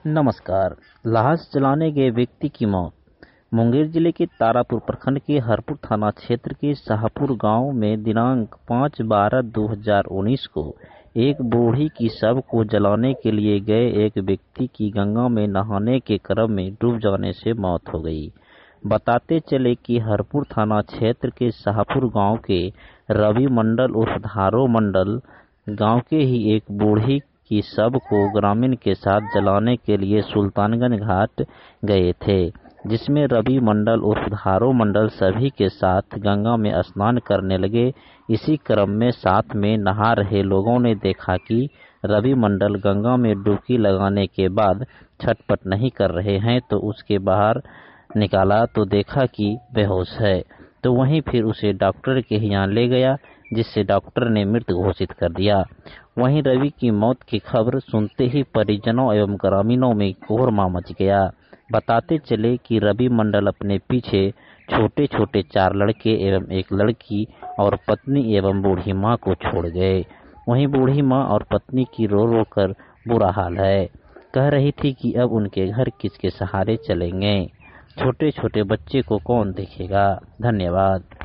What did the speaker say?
नमस्कार। लाश जलाने गए व्यक्ति की मौत। मुंगेर जिले के तारापुर प्रखंड के हरपुर थाना क्षेत्र के शाहपुर गांव में दिनांक 5/12/2019 को एक बूढ़ी की शव को जलाने के लिए गए एक व्यक्ति की गंगा में नहाने के क्रम में डूब जाने से मौत हो गई। बताते चले कि हरपुर थाना क्षेत्र के शाहपुर गांव के रवि मंडल उर्फ धारो मंडल गांव के ही एक बूढ़ी की शव को ग्रामीण के साथ जलाने के लिए सुल्तानगंज घाट गए थे, जिसमें रवि मंडल उर्फ धारो मंडल सभी के साथ गंगा में स्नान करने लगे। इसी क्रम में साथ में नहा रहे लोगों ने देखा कि रवि मंडल गंगा में डुबकी लगाने के बाद छटपट नहीं कर रहे हैं, तो उसके बाहर निकाला तो देखा कि बेहोश है। तो वहीं फिर उसे डॉक्टर के यहाँ ले गया, जिससे डॉक्टर ने मृत घोषित कर दिया। वहीं रवि की मौत की खबर सुनते ही परिजनों एवं ग्रामीणों में कोहराम मच गया। बताते चले कि रवि मंडल अपने पीछे छोटे छोटे 4 लड़के एवं एक लड़की और पत्नी एवं बूढ़ी माँ को छोड़ गए। वहीं बूढ़ी माँ और पत्नी की रो रो कर बुरा हाल है। कह रही थी कि अब उनके घर किसके सहारे चलेंगे। छोटे छोटे बच्चे को कौन देखेगा। धन्यवाद।